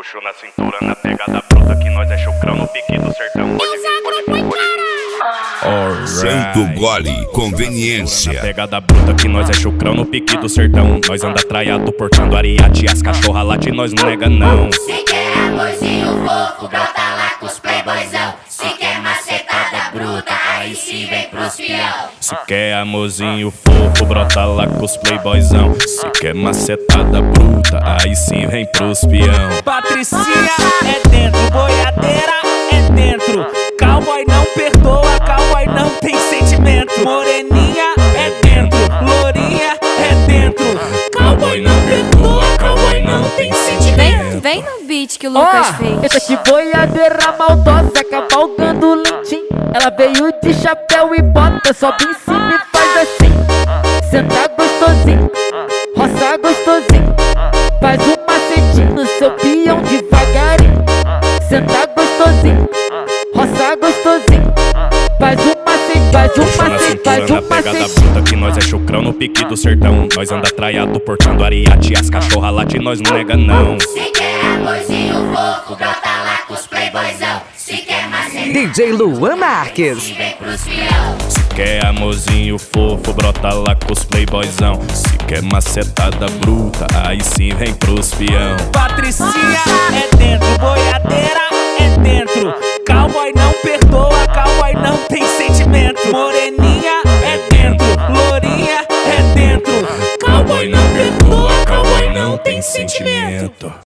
Puxo na cintura, na pegada bruta, que nós é chucrão no pique do sertão. Pode vir, pode vir, pode vir. Santo Gole, conveniência. Na pegada bruta, que nós é chucrão no pique do sertão. Nós anda traiado, portando ariate, as cachorra late, nós não nega não. Se quer amorzinho fofo, brota lá com os playboyzão. Se quer macetada bruta, aí sim vem pros fiel. Se quer amorzinho fofo, brota lá com os playboyzão. Se quer macetada bruta, aí sim vem pros peão. Patricinha é dentro, boiadeira é dentro. Cowboy não perdoa, cowboy não tem sentimento. Moreninha é dentro, lourinha é dentro. Cowboy não perdoa, cowboy não tem sentimento. Vem no beat que o Lucas fez. Essa que boiadeira maldosa, cavalgando lentinho. Ela veio de chapéu e bota, sobe em cima e faz assim. Senta gostosinho, roça gostosinho. Faz um macetinho no seu peão devagarinho. Senta gostosinho, roça gostosinho. Faz um macete, faz um macete, faz um na pegada macete. bruta, que nós é chucrão no pique do sertão. Nós anda traiado, portando ariate, as cachorra late, nós não nega não. Se quer amorzinho fofo, brota lá com os playboyzão. Se quer macetada DJ Luan Marques. vem pros fiel. Se quer amorzinho fofo, brota lá com os playboyzão. Se quer macetada bruta, aí sim vem pros peão. Patricinha é dentro, boiadeira é dentro. Cowboy não perdoa, cowboy não tem sentimento. Moreninha é dentro, lourinha é dentro. Cowboy não perdoa, cowboy não tem sentimento.